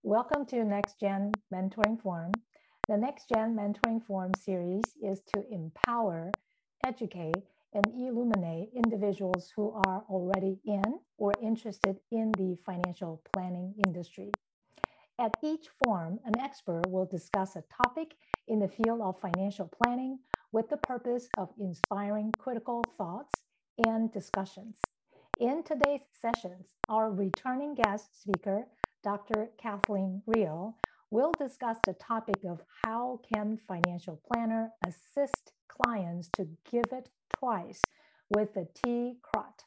Welcome to Next Gen Mentoring Forum. The Next Gen Mentoring Forum series is to empower, educate, and illuminate individuals who are already in or interested in the financial planning industry. At each forum, an expert will discuss a topic in the field of financial planning with the purpose of inspiring critical thoughts and discussions. In today's sessions, our returning guest speaker, Dr. Kathleen Riehl, will discuss the topic of how can financial planner assist clients to give it twice with the T-CROT.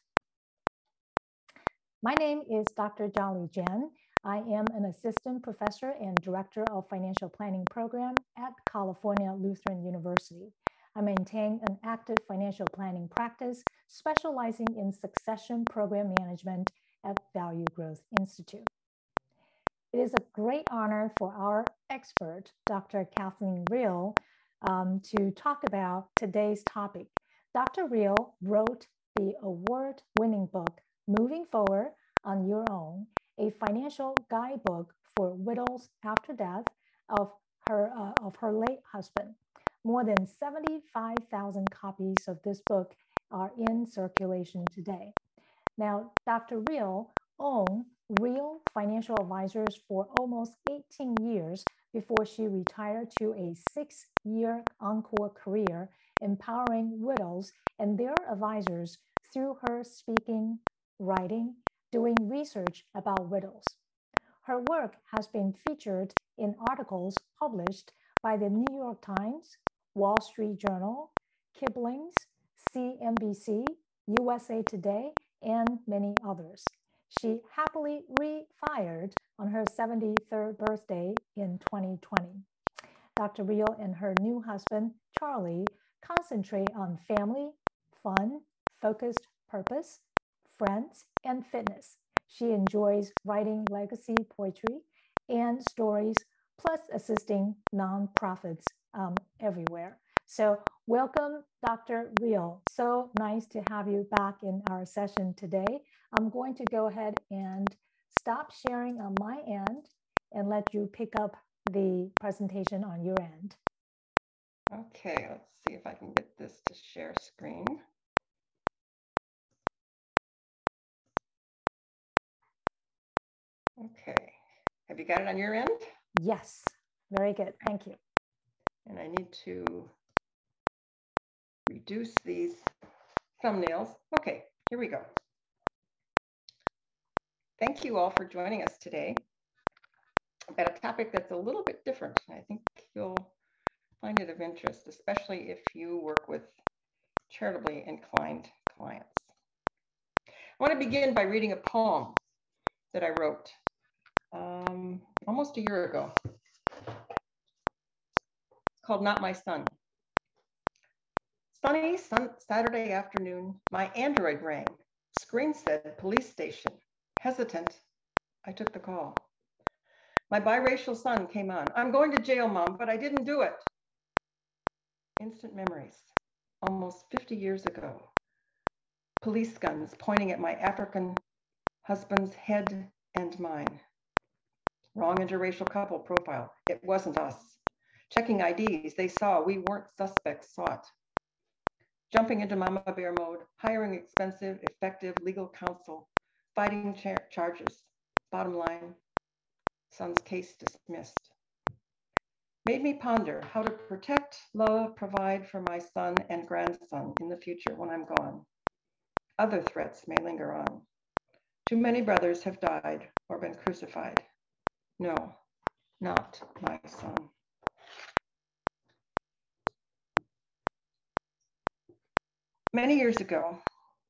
My name is Dr. Jiali Jian. I am an assistant professor and director of financial planning program at California Lutheran University. I maintain an active financial planning practice specializing in succession program management at Value Growth Institute. It is a great honor for our expert, Dr. Kathleen Riehl, to talk about today's topic. Dr. Riehl wrote the award-winning book, Moving Forward on Your Own, a financial guidebook for widows after death of her late husband. More than 75,000 copies of this book are in circulation today. Now, Dr. Riehl owned Riehl Financial Advisors for almost 18 years before she retired to a 6-year encore career empowering widows and their advisors through her speaking, writing, doing research about widows. Her work has been featured in articles published by the New York Times, Wall Street Journal, Kipling's, CNBC, USA Today, and many others. She happily retired on her 73rd birthday in 2020. Dr. Riehl and her new husband, Charlie, concentrate on family, fun, focused purpose, friends, and fitness. She enjoys writing legacy poetry and stories, plus assisting nonprofits everywhere. So welcome, Dr. Riehl. So nice to have you back in our session today. I'm going to go ahead and stop sharing on my end and let you pick up the presentation on your end. Okay, let's see if I can get this to share screen. Okay, have you got it on your end? Yes, very good, thank you. And I need to reduce these thumbnails. Okay, here we go. Thank you all for joining us today. I've got a topic that's a little bit different. I think you'll find it of interest, especially if you work with charitably inclined clients. I want to begin by reading a poem that I wrote almost a year ago. It's called Not My Son. Sunny Saturday afternoon, my Android rang. Screen said police station. Hesitant, I took the call. My biracial son came on. I'm going to jail, Mom, but I didn't do it. Instant memories, almost 50 years ago. Police guns pointing at my African husband's head and mine. Wrong interracial couple profile. It wasn't us. Checking IDs, they saw we weren't suspects sought. Jumping into Mama Bear mode, hiring expensive, effective legal counsel, fighting charges. Bottom line, son's case dismissed. Made me ponder how to protect, love, provide for my son and grandson in the future when I'm gone. Other threats may linger on. Too many brothers have died or been crucified. No, not my son. Many years ago,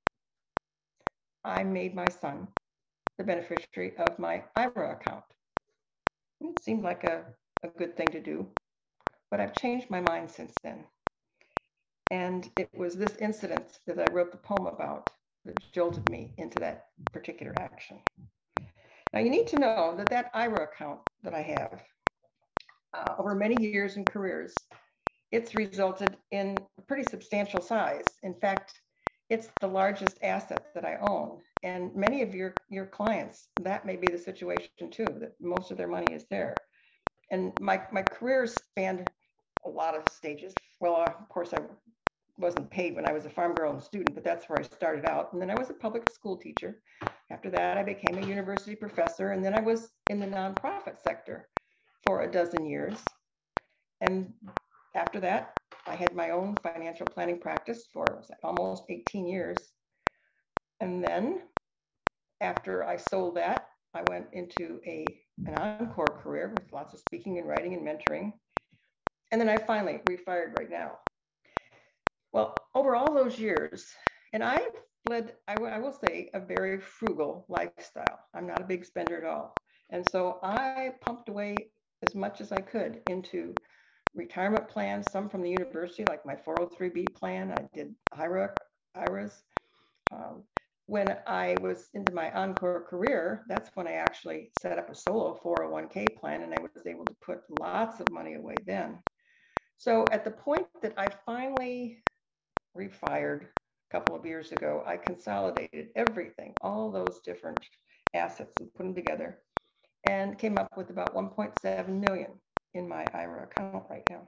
I made my son the beneficiary of my IRA account. It seemed like a good thing to do, but I've changed my mind since then. And it was this incident that I wrote the poem about that jolted me into that particular action. Now you need to know that that IRA account that I have over many years and careers, it's resulted in a pretty substantial size. In fact, it's the largest asset that I own. And many of your clients, that may be the situation too, that most of their money is there. And my career spanned a lot of stages. Well, of course, I wasn't paid when I was a farm girl and student, but that's where I started out. And then I was a public school teacher. After that, I became a university professor. And then I was in the nonprofit sector for a dozen years. And after that, I had my own financial planning practice for almost 18 years. And then after I sold that, I went into an encore career with lots of speaking and writing and mentoring. And then I finally refired right now. Well, over all those years, and I led, I will say, a very frugal lifestyle. I'm not a big spender at all. And so I pumped away as much as I could into retirement plans, some from the university, like my 403B plan. I did IRAs. When I was into my encore career, that's when I actually set up a solo 401k plan, and I was able to put lots of money away then. So at the point that I finally refired a couple of years ago, I consolidated everything, all those different assets, and put them together, and came up with about 1.7 million in my IRA account right now.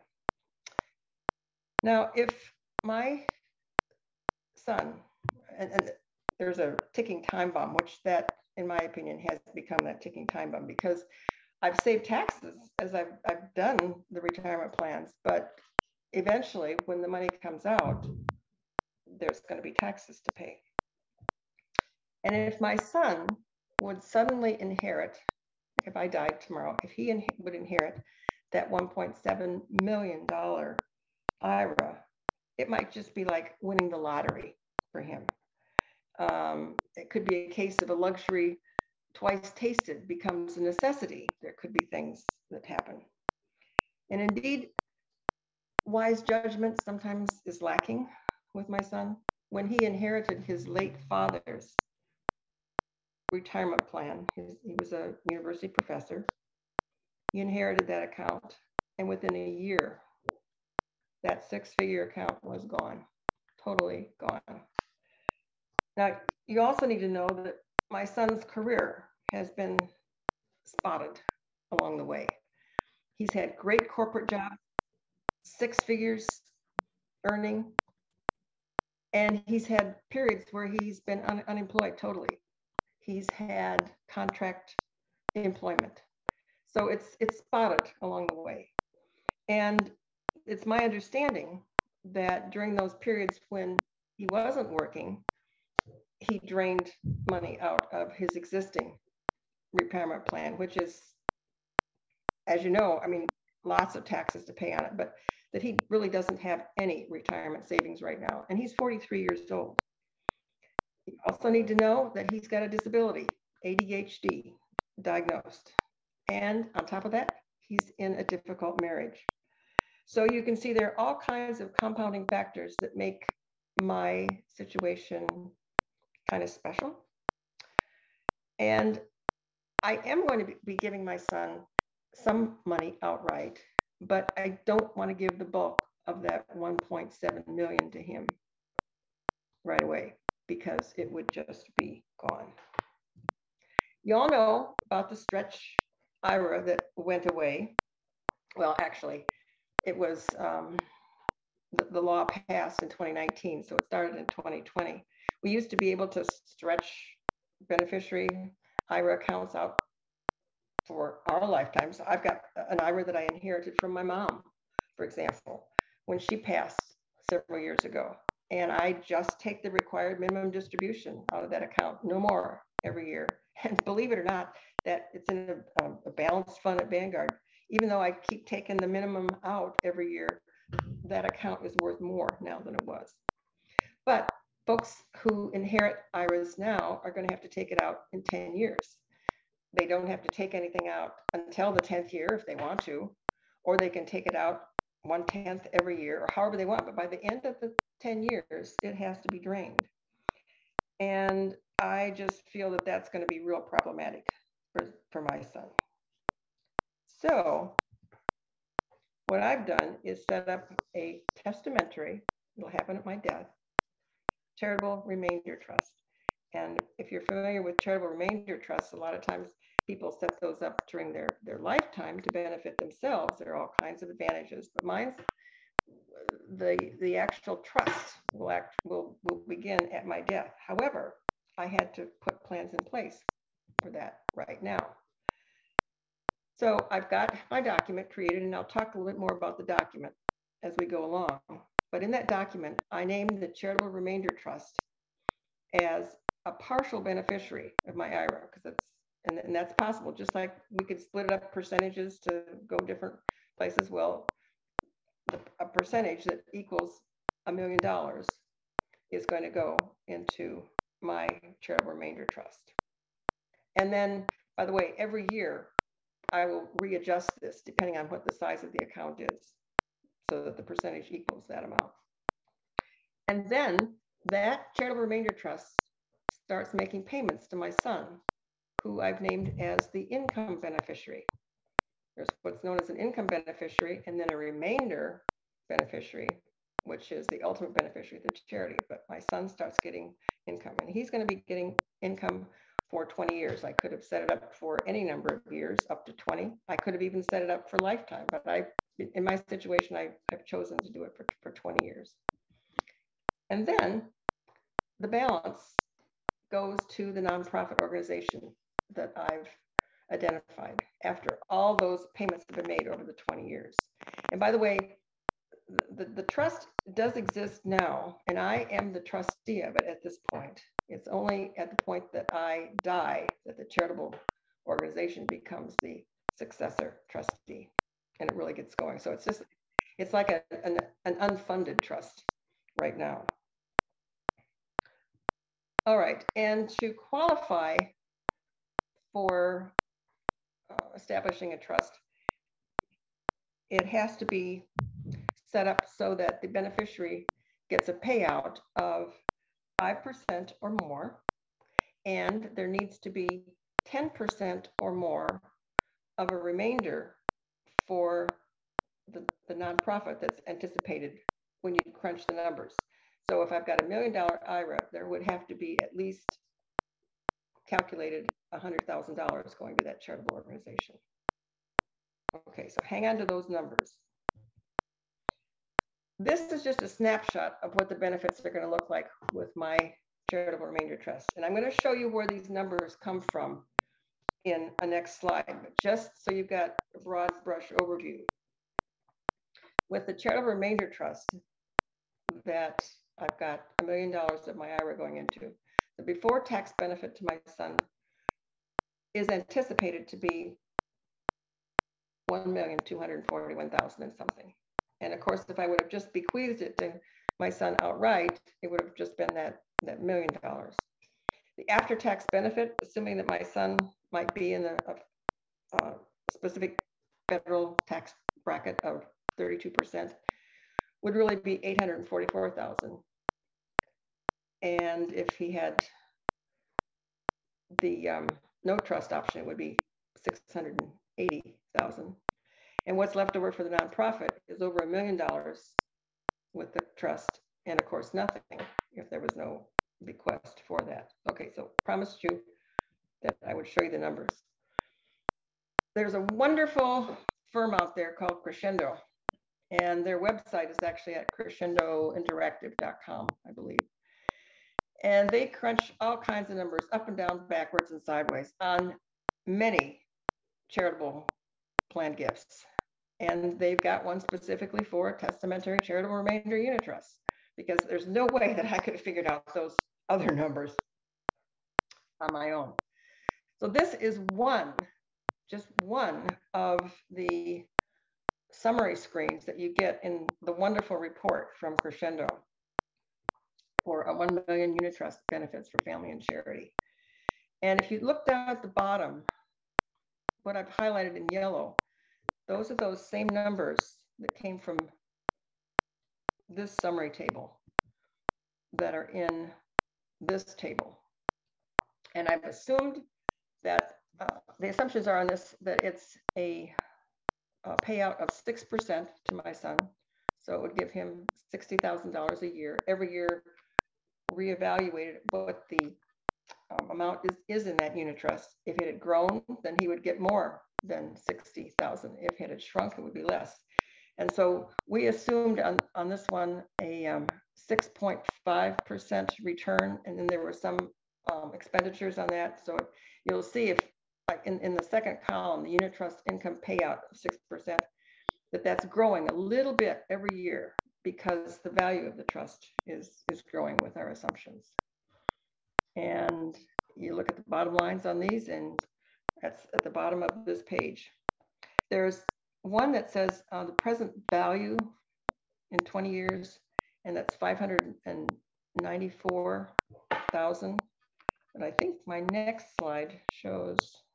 Now, if my son, and there's a ticking time bomb, which that, in my opinion, has become that ticking time bomb, because I've saved taxes as I've done the retirement plans, but eventually when the money comes out, there's going to be taxes to pay. And if my son would suddenly inherit, if I died tomorrow, if he would inherit that $1.7 million IRA, it might just be like winning the lottery for him. It could be a case of a luxury twice tasted becomes a necessity. There could be things that happen. And indeed, wise judgment sometimes is lacking with my son. When he inherited his late father's retirement plan, he was a university professor, he inherited that account, and within a year, that six-figure account was gone, totally gone. Now, you also need to know that my son's career has been spotted along the way. He's had great corporate jobs, 6 figures earning, and he's had periods where he's been unemployed totally. He's had contract employment. So it's spotted along the way. And it's my understanding that during those periods when he wasn't working, he drained money out of his existing retirement plan, which is, as you know, I mean, lots of taxes to pay on it, but that he really doesn't have any retirement savings right now. And he's 43 years old. You also need to know that he's got a disability, ADHD, diagnosed. And on top of that, he's in a difficult marriage. So you can see there are all kinds of compounding factors that make my situation kind of special. And I am going to be giving my son some money outright, but I don't want to give the bulk of that 1.7 million to him right away, because it would just be gone. You all know about the stretch IRA that went away. Well, actually, it was the law passed in 2019, so it started in 2020. We used to be able to stretch beneficiary IRA accounts out for our lifetimes. I've got an IRA that I inherited from my mom, for example, when she passed several years ago. And I just take the required minimum distribution out of that account, no more, every year. And believe it or not, that it's in a balanced fund at Vanguard. Even though I keep taking the minimum out every year, that account is worth more now than it was. But folks who inherit IRAs now are going to have to take it out in 10 years. They don't have to take anything out until the 10th year if they want to, or they can take it out 1/10 every year, or however they want. But by the end of the 10 years, it has to be drained. And I just feel that that's going to be real problematic for my son. So what I've done is set up a testamentary, it'll happen at my death, charitable remainder trust. And if you're familiar with charitable remainder trusts, a lot of times people set those up during their lifetime to benefit themselves. There are all kinds of advantages, but mine's the actual trust will begin at my death. However, I had to put plans in place for that right now. So I've got my document created, and I'll talk a little bit more about the document as we go along. But in that document, I named the Charitable Remainder Trust as a partial beneficiary of my IRA, because that's possible. Just like we could split it up percentages to go different places. Well, a percentage that equals $1 million is going to go into my charitable remainder trust. And then, by the way, every year I will readjust this depending on what the size of the account is, so that the percentage equals that amount. And then that charitable remainder trust starts making payments to my son, who I've named as the income beneficiary. There's what's known as an income beneficiary, and then a remainder beneficiary, which is the ultimate beneficiary of the charity. But my son starts getting income, and he's going to be getting income for 20 years. I could have set it up for any number of years, up to 20. I could have even set it up for lifetime, but in my situation, I've chosen to do it for 20 years. And then the balance goes to the nonprofit organization that I've identified after all those payments have been made over the 20 years. And by the way, the trust does exist now, and I am the trustee of it at this point. It's only at the point that I die that the charitable organization becomes the successor trustee, and it really gets going. So it's like an unfunded trust right now. All right, and to qualify for establishing a trust, it has to be set up so that the beneficiary gets a payout of 5% or more, and there needs to be 10% or more of a remainder for the nonprofit that's anticipated when you crunch the numbers. So if I've got $1 million IRA, there would have to be at least calculated $100,000 going to that charitable organization. Okay, so hang on to those numbers. This is just a snapshot of what the benefits are going to look like with my charitable remainder trust. And I'm going to show you where these numbers come from in a next slide, but just so you've got a broad brush overview. With the charitable remainder trust that I've got $1 million of my IRA going into, the before tax benefit to my son is anticipated to be $1,241,000 and something. And of course, if I would have just bequeathed it to my son outright, it would have just been that $1 million. The after-tax benefit, assuming that my son might be in a specific federal tax bracket of 32%, would really be $844,000. And if he had the no trust option, it would be $680,000. And what's left over for the nonprofit is over $1 million with the trust, and of course nothing if there was no bequest for that. Okay, so promised you that I would show you the numbers. There's a wonderful firm out there called Crescendo, and their website is actually at crescendointeractive.com, I believe. And they crunch all kinds of numbers up and down, backwards and sideways on many charitable planned gifts. And they've got one specifically for a testamentary charitable remainder unit trust, because there's no way that I could have figured out those other numbers on my own. So this is just one of the summary screens that you get in the wonderful report from Crescendo for a 1 million unit trust benefits for family and charity. And if you look down at the bottom, what I've highlighted in yellow, those are those same numbers that came from this summary table that are in this table. And I've assumed that the assumptions are on this, that it's a payout of 6% to my son. So it would give him $60,000 a year. Every year reevaluated what the amount is in that unit trust. If it had grown, then he would get more than 60,000. If it had shrunk, it would be less. And so we assumed on this one a 6.5% return, and then there were some expenditures on that. So you'll see if, like in the second column, the unit trust income payout of 6%, that's growing a little bit every year because the value of the trust is growing with our assumptions. And you look at the bottom lines on these, and that's at the bottom of this page. There's one that says the present value in 20 years, and that's 594,000. And I think my next slide shows,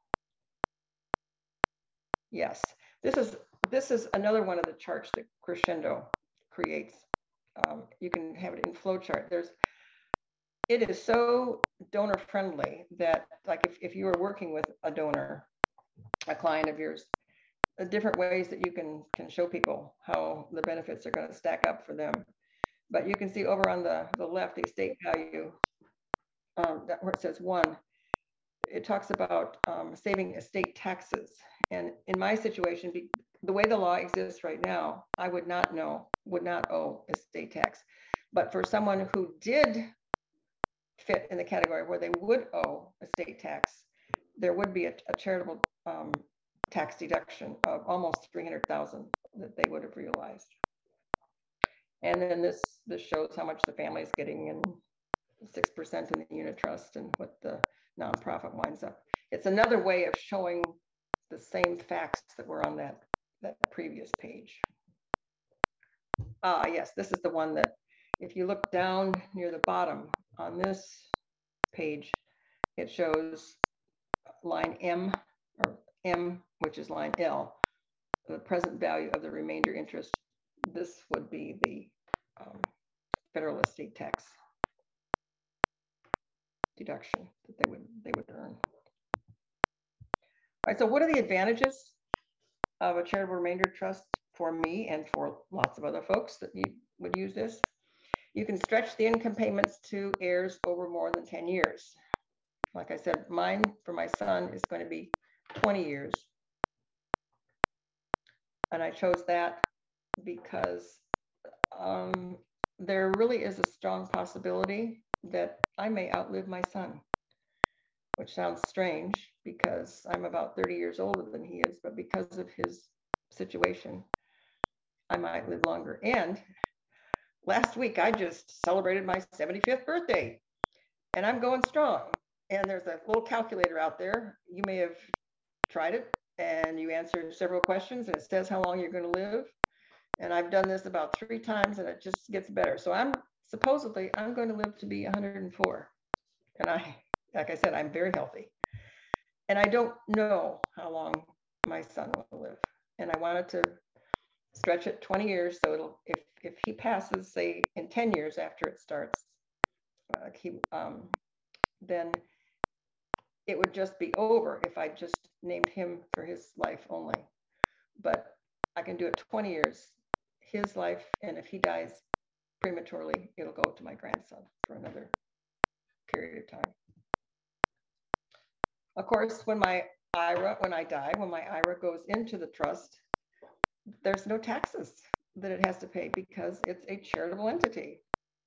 yes, this is another one of the charts that Crescendo creates. You can have it in flow chart. It is so donor friendly that, like, if you are working with a donor, a client of yours, the different ways that you can show people how the benefits are going to stack up for them. But you can see over on the left, the estate value, where it says 1, it talks about saving estate taxes. And in my situation, the way the law exists right now, I would not owe estate tax. But for someone who did fit in the category where they would owe estate tax, there would be a charitable tax deduction of almost 300,000 that they would have realized. And then this shows how much the family is getting, and 6% in the unit trust, and what the nonprofit winds up. It's another way of showing the same facts that were on that previous page. Yes, this is the one that, if you look down near the bottom on this page, it shows line M, or M, which is line L, the present value of the remainder interest. This would be the federal estate tax deduction that they would earn. All right, so what are the advantages of a charitable remainder trust for me and for lots of other folks that you would use this? You can stretch the income payments to heirs over more than 10 years. Like I said, mine for my son is going to be 20 years. And I chose that because there really is a strong possibility that I may outlive my son, which sounds strange because I'm about 30 years older than he is, but because of his situation, I might live longer. And last week, I just celebrated my 75th birthday, and I'm going strong. And there's a little calculator out there. You may have tried it, and you answer several questions, and it says how long you're going to live. And I've done this about 3 times, and it just gets better. So I'm going to live to be 104. And like I said, I'm very healthy. And I don't know how long my son will live. And I wanted to stretch it 20 years. So if he passes, say, in 10 years after it starts, then it would just be over if I just named him for his life only. But I can do it 20 years, his life, and if he dies prematurely, it'll go to my grandson for another period of time. Of course, when I die, when my IRA goes into the trust, there's no taxes that it has to pay because it's a charitable entity.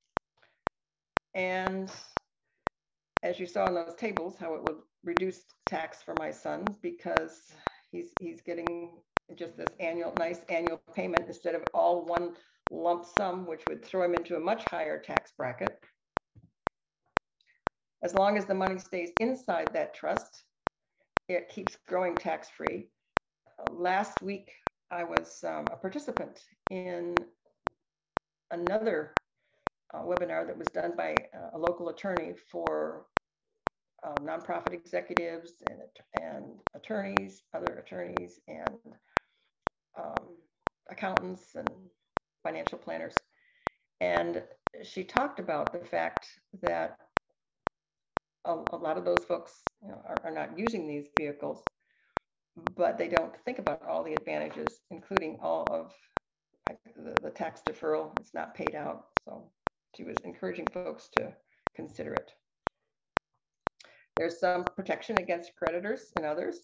And as you saw in those tables, how it would reduce tax for my son because he's getting just this nice annual payment instead of all one lump sum, which would throw him into a much higher tax bracket. As long as the money stays inside that trust, it keeps growing tax-free. Last week, I was a participant in another webinar that was done by a local attorney for nonprofit executives and attorneys, other attorneys, and accountants and financial planners. And she talked about the fact that a lot of those folks are not using these vehicles, but they don't think about all the advantages, including all of the tax deferral. It's not paid out. So she was encouraging folks to consider it. There's some protection against creditors and others.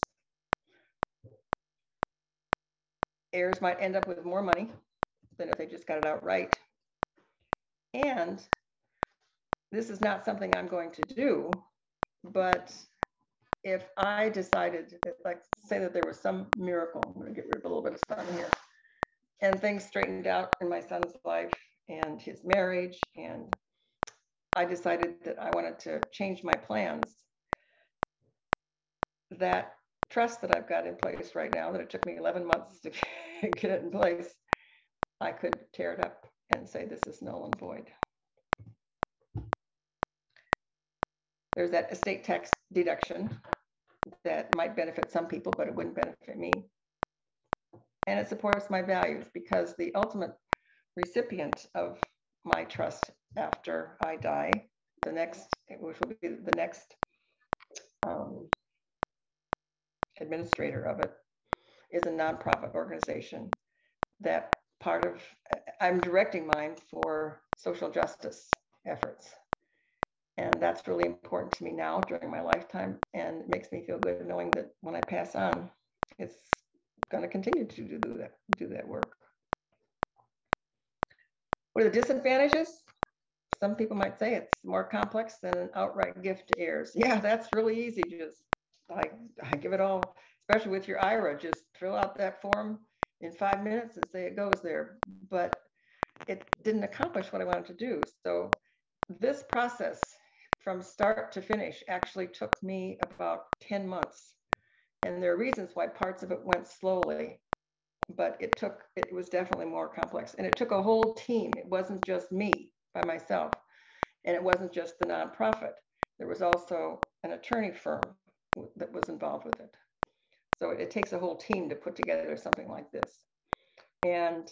Heirs might end up with more money than if they just got it outright. And this is not something I'm going to do, but if I decided, like say that there was some miracle, I'm going to get rid of a little bit of sun here, and things straightened out in my son's life and his marriage, and I decided that I wanted to change my plans, that trust that I've got in place right now, that it took me 11 months to get it in place, I could tear it up and say this is null and void. There's that estate tax deduction that might benefit some people, but it wouldn't benefit me. And it supports my values, because the ultimate recipient of my trust after I die, which will be the next administrator of it, is a nonprofit organization that I'm directing mine for social justice efforts. And that's really important to me now during my lifetime. And it makes me feel good knowing that when I pass on, it's going to continue to do that work. What are the disadvantages? Some people might say it's more complex than an outright gift to heirs. Yeah, that's really easy. Just I give it all, especially with your IRA, just fill out that form in 5 minutes and say it goes there. But it didn't accomplish what I wanted to do. So this process from start to finish actually took me about 10 months. And there are reasons why parts of it went slowly, but it was definitely more complex. And it took a whole team. It wasn't just me by myself. And it wasn't just the nonprofit. There was also an attorney firm that was involved with it. So it takes a whole team to put together something like this. And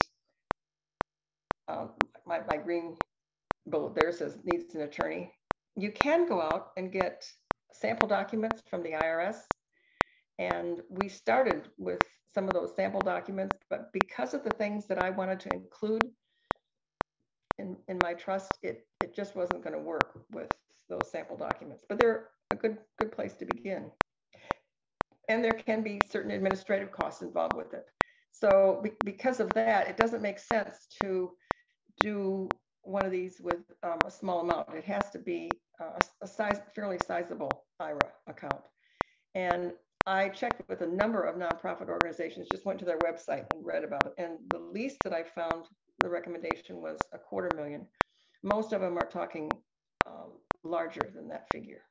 my green bullet there says needs an attorney. You can go out and get sample documents from the IRS. And we started with some of those sample documents, but because of the things that I wanted to include in my trust, it just wasn't going to work with those sample documents. But they're a good place to begin. And there can be certain administrative costs involved with it. So because of that, it doesn't make sense to do one of these with a small amount. It has to be a fairly sizable IRA account. And I checked with a number of nonprofit organizations, just went to their website and read about it. And the least that I found, the recommendation was $250,000. Most of them are talking larger than that figure.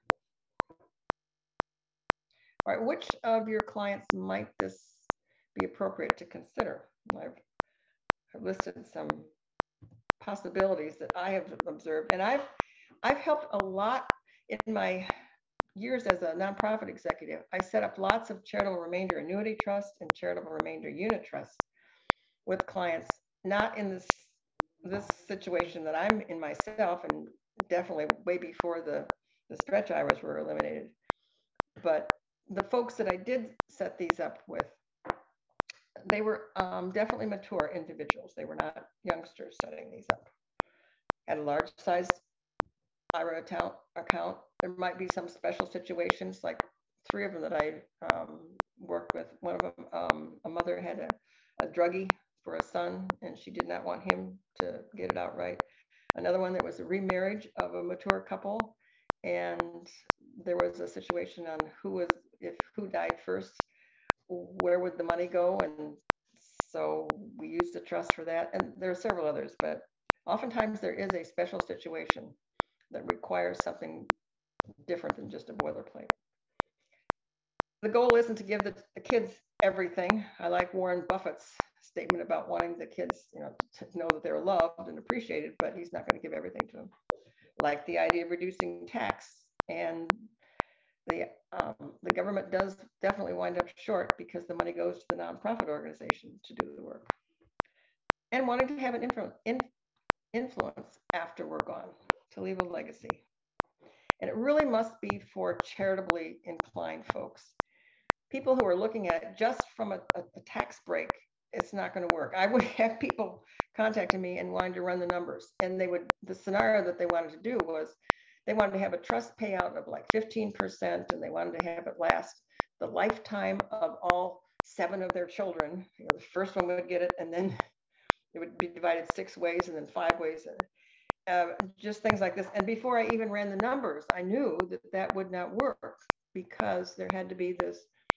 All right, which of your clients might this be appropriate to consider? I've listed some possibilities that I have observed, and I've helped a lot in my years as a nonprofit executive. I set up lots of charitable remainder annuity trusts and charitable remainder unit trusts with clients, not in this situation that I'm in myself, and definitely way before the stretch IRAs were eliminated. But the folks that I did set these up with, they were definitely mature individuals. They were not youngsters setting these up. Had a large sized IRA account. There might be some special situations, like 3 of them that I worked with. One of them, a mother had a druggie for a son, and she did not want him to get it outright. Another one, there was a remarriage of a mature couple, and there was a situation on who died first, where would the money go, and so we used a trust for that. And there are several others, but oftentimes there is a special situation that requires something different than just a boilerplate. The goal isn't to give the kids everything. I like Warren Buffett's statement about wanting the kids, to know that they're loved and appreciated, but he's not going to give everything to them. Like the idea of reducing tax, and the government does definitely wind up short because the money goes to the nonprofit organization to do the work. And wanting to have an influence after we're gone, to leave a legacy. And it really must be for charitably inclined folks. People who are looking at it just from a tax break, it's not going to work. I would have people contacting me and wanting to run the numbers. And the scenario that they wanted to do was They wanted to have a trust payout of like 15%, and they wanted to have it last the lifetime of all 7 of their children. The first one would get it, and then it would be divided 6 ways and then 5 ways. Just things like this. And before I even ran the numbers, I knew that that would not work, because there had to be this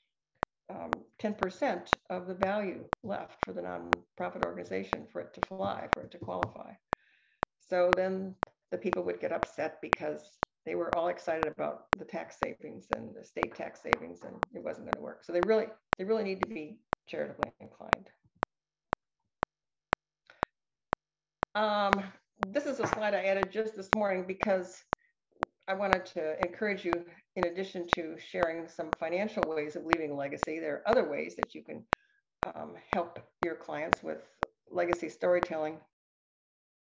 10% of the value left for the nonprofit organization for it to fly, for it to qualify. So then the people would get upset because they were all excited about the tax savings and the state tax savings, and it wasn't going to work. So they really need to be charitably inclined. This is a slide I added just this morning because I wanted to encourage you, in addition to sharing some financial ways of leaving a legacy, there are other ways that you can help your clients with legacy storytelling.